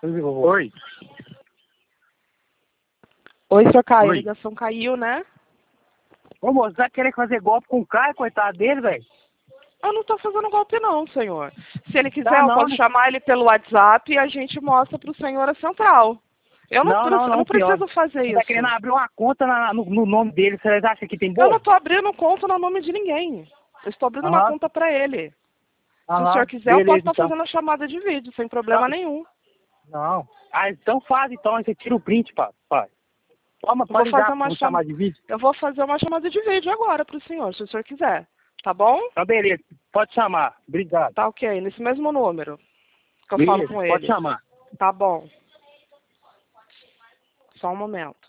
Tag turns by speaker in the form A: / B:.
A: Oi.
B: Oi, senhor Caio. A
A: Oi.
B: ligação caiu, né?
A: Ô, moço, vai querer fazer golpe com o Caio, coitado dele, velho?
B: Eu não tô fazendo golpe não, senhor. Se ele quiser,
A: Tá,
B: eu
A: não,
B: posso
A: né?
B: chamar ele pelo WhatsApp e a gente mostra pro senhor a central. Eu não
A: Pior.
B: preciso fazer
A: Você tá
B: isso.
A: querendo abrir uma conta no nome dele, você acha que tem
B: Eu não
A: boi?
B: tô abrindo conta no nome de ninguém. Eu estou abrindo uma
A: Aham,
B: conta pra ele. Se o
A: aham,
B: senhor quiser, eu posso
A: beleza,
B: estar
A: então.
B: fazendo a chamada de vídeo, sem
A: Tá.
B: problema nenhum.
A: Não. Ah, então faz, então, aí você tira o print, pai. Toma,
B: Eu vou
A: pode
B: fazer
A: ligar,
B: uma
A: vou chamar de vídeo.
B: Eu vou fazer uma chamada de vídeo agora pro senhor, se o senhor quiser. Tá bom?
A: Tá, beleza, pode chamar, obrigado.
B: Tá ok, nesse mesmo número que eu falo
A: Beleza,
B: com
A: pode
B: ele.
A: chamar.
B: Tá bom. Só um momento.